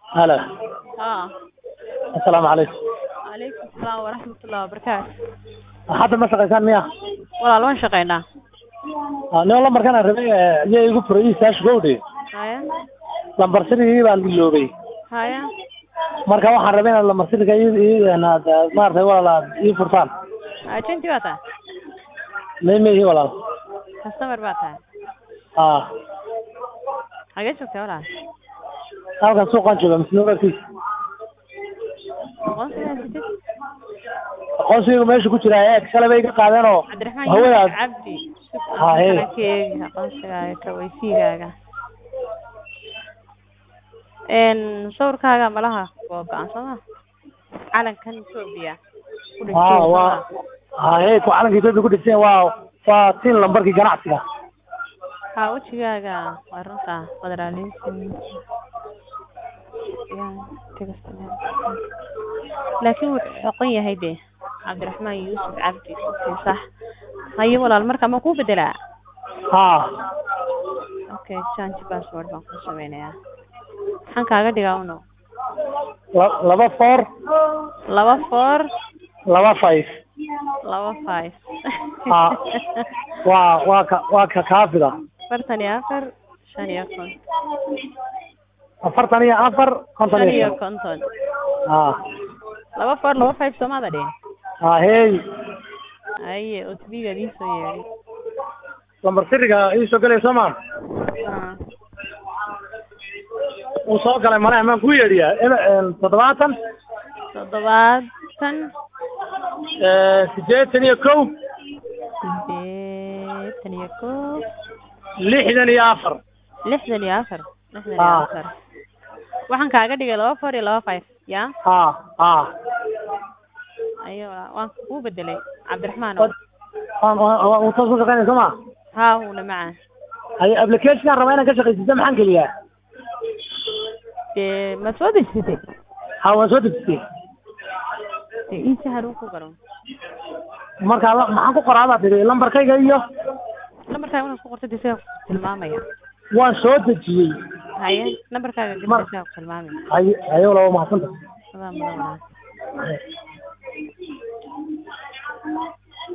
هلا. اه السلام عليكم. عليكم السلام ورحمة الله وبركاته. حد ما شقيسان مياه walaal waan shaqeynaa. nin lambarkan aan rabay iyo igu furay saash gowdhe haya lambar sirigii baan iloobay haya marka waxaan rabay inaan lambar siriga maartay walaalaad ii furtaan agenti baa tahay meemeehi walaal customer baa tahay xagee joogtaa walaal halkan suuqaan jooga misnuurkiis aqoonsigaa sitid aqoonsiga meesha ku jira shalay bay iga qaadeen oo cabdiraxmaan hawada yuusuf cabdi haye keegi aqoonsigaaga kawaysigaaga sawirkaaga malaha waa go-aansama calankan Ethiopia waa haye ku calanka Ethiopia ku dhigteen waa tin lambarkii ganacsiga wajigaaga waa runta federalism laakiin wuxuu xoqon yahay de cabdiraxmaan yuusuf cabdi صح haye walaal marka ma ku bedelaa okay change password baan ku sameynayaa maxaan kaaga dhigaa uno 24 waa ka kaafida 44 konton 24 Soomaalida dheen hey aye otbiga diiso yeeri lambar siriga ii soo galay Soomaal uu soo galay malaha ma ku yeeriyaa 70 sideetan iyo kow 64 waxaan kaaga dhigay 24 iyo 25 ya ayo waan ku bedelay cabdiraxmaan oo soo shaqeynay Soomaa una macaan ay application rabaa inaan ka shaqeysiiso maxaan kaliya ma soo dejisay waan soo dejisay inta haru ku garan marka maxaan ku qoraada tiri lambarkayga iyo lambarkaaga waxaan ku qortay disay tilmaamaya waan soo dejiyay haye lambarkaaga disay tilmaamaya haye walaal ma xasanta salaam